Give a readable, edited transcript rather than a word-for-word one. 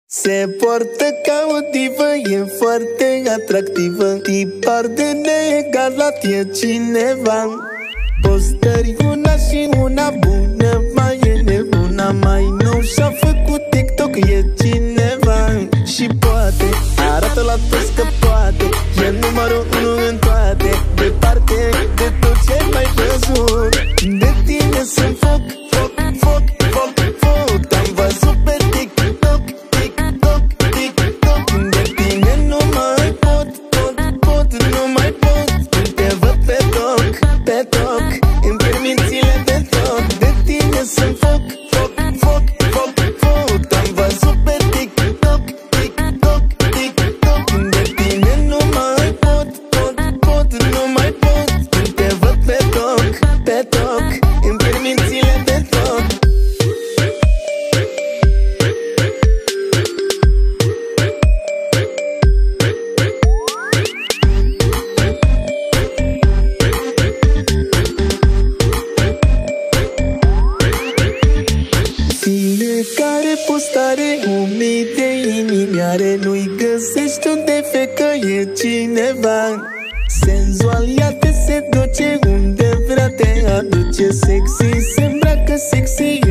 Se poartă ca o divă, e foarte atractivă. Tipar de neegalat e cineva. Postări una și una bună, mai e nebuna. Mai nou și-a făcut TikTok, e cineva. Și poate, arată la toți că poate. E numărul 1 în toate, departe de tot ce mai văzut. De tine sunt foc, foc, foc, foc, foc. Te-am văzut pe TikTok, TikTok, TikTok. De tine nu mai pot, pot, pot, nu mai pot. Când te văd pe toc, pe toc, îmi permit zile de toc. De tine sunt foc, foc, foc, foc, foc. Te-am văzut pe TikTok, TikTok, TikTok. De tine nu mai pot, pot, pot, nu mai pot. Când te văd pe toc, pe toc, îmi permit zile de toc. Fiecare postare 1000 de inimi are. Nu-i găsești unde fecă e cineva. Senzual ea te seduce, unde vrea te aduce. Sexy se îmbracă, sexy